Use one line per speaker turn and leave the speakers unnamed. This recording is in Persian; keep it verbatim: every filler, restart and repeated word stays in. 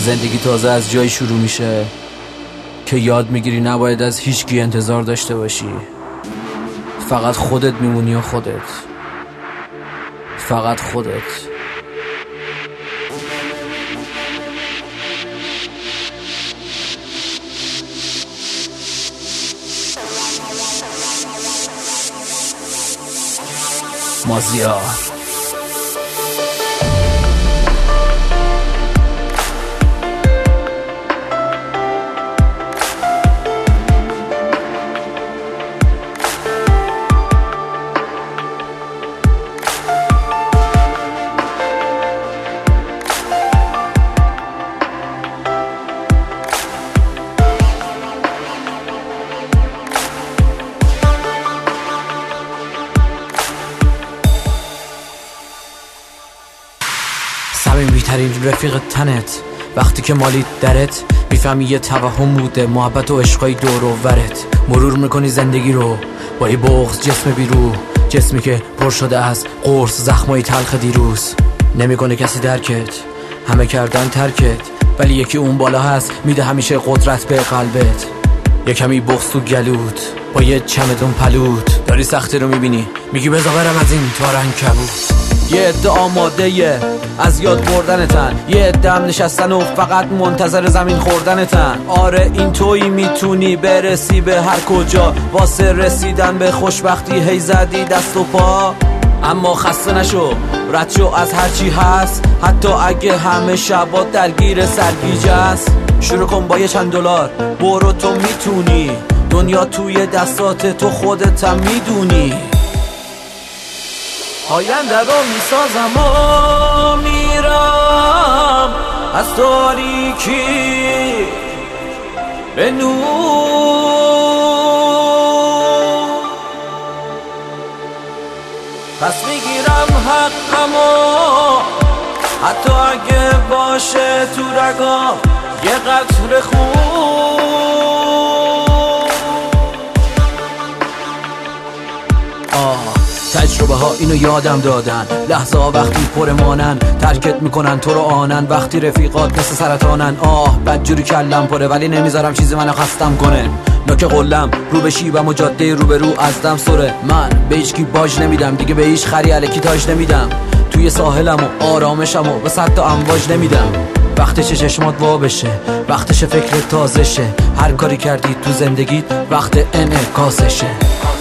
زندگی تازه از جایی شروع میشه که یاد میگیری نباید از هیچکی انتظار داشته باشی. فقط خودت میمونی و خودت، فقط خودت. مازیار صمیمی‌ترین رفیق تنت، وقتی که مالید درت میفهمی یه توهم بوده محبت و عشقای دور و ورت. مرور میکنی زندگی رو با یه بغض جسم بیرو، جسمی که پر شده از قرص زخمای تلخ دیروز. نمیکنه کسی درکت، همه کردن ترکت، ولی یکی اون بالا هست میده همیشه قدرت به قلبت. یه کمی بغض تو گلوت با یه چمدون پلوت، داری سختی رو میبینی میگی بذار برم از این تارن کبوت. یه عده آماده یه از یاد بردنتن، یه عده هم نشستن و فقط منتظر زمین خوردنتن. آره این تویی میتونی برسی به هر کجا، واسه رسیدن به خوشبختی هی زدی دست و پا. اما خسته نشو، رد شو از هرچی هست، حتی اگه همه شبا درگیر سرگیجه است. شروع کن با یه چند دلار، برو تو میتونی، دنیا توی دستات تو خودت هم میدونی. آینده رو میسازم و میرم از تاریکی به نور، پس میگیرم حقمو حتی اگه باشه تو رگام یه قطره خون. تجربه ها اینو یادم دادن، لحظه ها وقتی پرمانن ترکت میکنن تو رو آنن، وقتی رفیقات مثل سرطانن. آه بدجوری کلم پره ولی نمیذارم چیزی منو خستم کنه. نوک قلم رو به شیبم و جاده رو به رو از دم سره. من به هیچکی باج نمیدم دیگه، به هیچ خری الکی تاج نمیدم. توی ساحلم و آرامشم و به صد تا امواج نمیدم. وقتش چشمات وا بشه، وقتش فکر تازه شه، هر کاری کردی تو زندگیت وقت انعکاسشه.